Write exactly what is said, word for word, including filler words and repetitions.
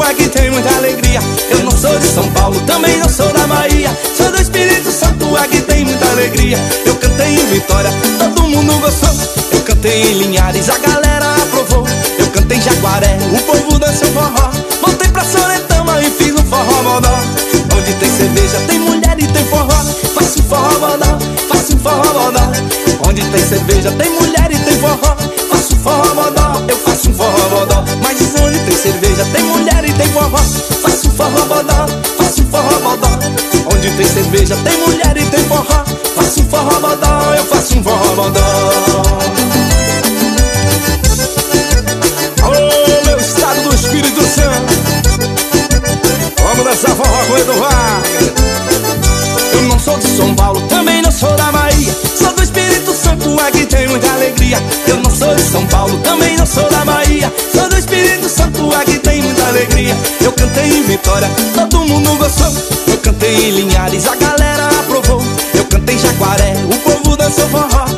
aqui tem muita alegria. Eu não sou de São Paulo, também não sou da Bahia. Sou do Espírito Santo, aqui tem muita alegria. Eu cantei em Vitória, todo mundo gostou. Eu cantei em Linhares, a galera aprovou. Eu cantei em Jaguaré, o povo dançou forró. Voltei pra Soretama e fiz um forró bodó. Onde tem cerveja, tem mulher e tem forró. Faço um forró bodó, faço um forró bodó. Onde tem cerveja, tem mulher e tem forró. Faço um forró bodó, eu faço um forró bodó. Mas onde tem cerveja, tem mulher e tem forró. Faço um forró bodó, faço um forró bodó. Onde tem cerveja, tem mulher e tem forró. Faço um forró bodó, eu faço um forró bodó. Alô, meu estado do Espírito Santo, vamos dançar forró com Eduardo. Eu não sou de São Paulo, também não sou da Bahia. Sou do Espírito Santo, aqui tem muita alegria. Eu não sou de São Paulo, também não sou da Bahia. Sou do Espírito Santo, aqui tem muita alegria. Eu cantei em Vitória, todo mundo gostou. Eu cantei em Linhares, a galera aprovou. Eu cantei em Jaguaré, o povo dançou forró.